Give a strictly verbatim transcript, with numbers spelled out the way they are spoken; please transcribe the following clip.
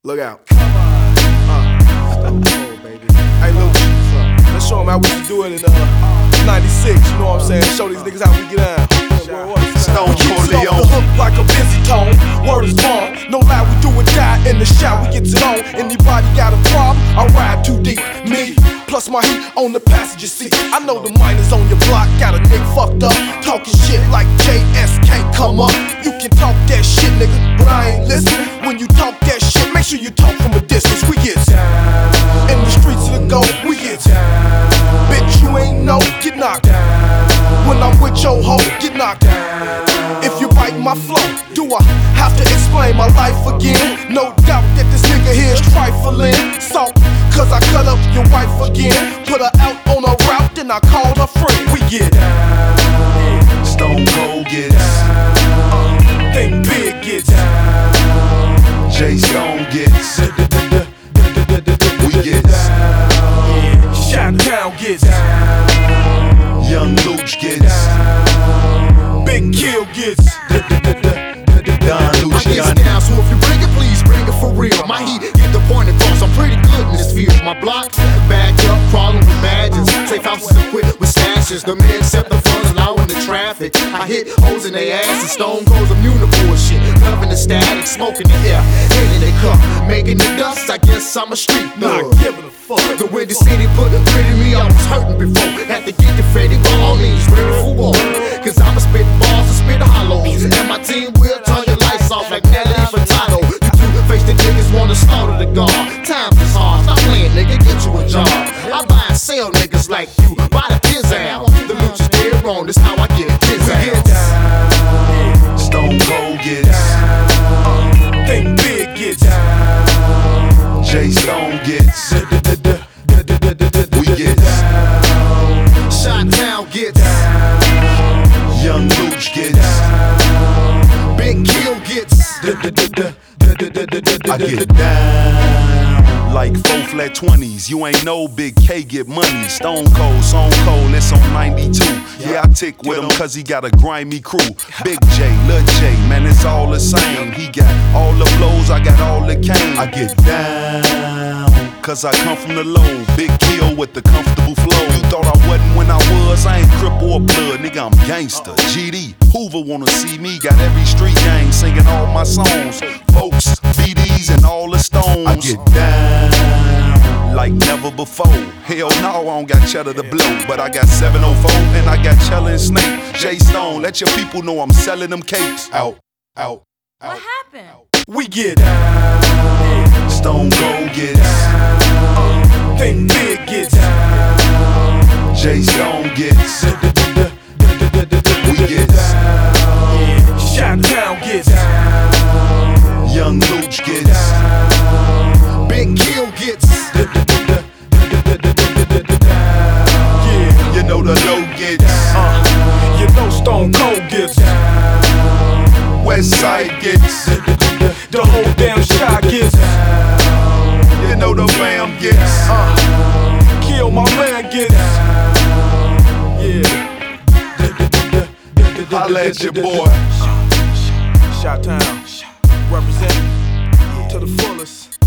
Look out. Uh, Stone Cold, baby. Hey, Luke, let's show them how we used to do it in uh, ninety-six, you know what I'm saying? Show these niggas how we get down. Stone Cold Leon. The hook like a busy tone, word is born. No lie, we do or die in the shower, we get it on. Anybody got a problem? I ride too deep. Me, plus my heat on the passenger seat. I know the miners on your block got a nigga fucked up, talking shit like J S can't come up. You can talk that shit, nigga, but I ain't listening. When you talk that shit, make sure you talk from a distance. We get down. In the streets of the gold, we get down. Bitch, you ain't know, get knocked down. When I'm with your hoe, get knocked down. If you bite my flow, do I have to explain my life again? No doubt that this nigga here is trifling. So, cause I cut up your wife again, put her out on a route, then I called her friend. We get down. Stone Cold gets uh, Think Big gets down. Jay Stone gets We gets Shot Town gets down. Young Luch gets Big Kill gets Don Luch I get down, so if you bring it, please bring it for real. My heat get the point across, I'm pretty good in this field. My block, backed up, crawling with badges. Safe houses equipped with stashes. The men accept the funds, allowing the traffic. I hit holes in their ass and Stone Cold's immune to bullshit. Loving the static, smoking the air, hitting the cup, making the dust. I guess I'm a street thug. Not giving a fuck. The way the city put it in me, I was hurting before. Had to get the Freddy ball knees ready for war. Cause I'ma spit balls and spit hollows. And my team will turn your lights off like Nelly Furtado. You two-faced the niggas wanna slaughter the guard. Times is hard, stop playing, nigga, get you a job. I buy and sell niggas like you, buy the pizzazz. The Luch is dead wrong, this how I get pizzazz. Stone Cold gets uh, Think Big gets down. Jay Stone gets We gets Shot Town gets Young Luch gets Big Kill gets I get down like four flat twenties. You ain't no Big K get money. Stone Cold, Stone Cold, it's on ninety-two. Yeah, I tick with him cause he got a grimy crew. Big J, Lil J, man, it's all the same. He got all the blows, I got all the cane. I get down cause I come from the low. Big Kill with the comfortable flow. You thought I wasn't when I was, I ain't crip or blood. Nigga, I'm gangster. G D, Hoover wanna see me. Got every street gang singing all my songs. Folks, B Ds and all the stones. I get down like never before. Hell no, I don't got cheddar to blow. But I got seven oh four and I got Chella and Snake. Jay Stone, let your people know I'm selling them cakes. Out, out, out. What happened? We get down. Stone Cold gets uh, Think Big gets down. Jay Stone gets We gets Shot Town gets down. Young Luch gets Big Kill gets Yeah, you know the low gets uh, You know Stone Cold gets West Side gets the whole damn shot gets You know the fam gets uh, Kill my man gets Yeah Holla at your boy Shot Town representing to the fullest.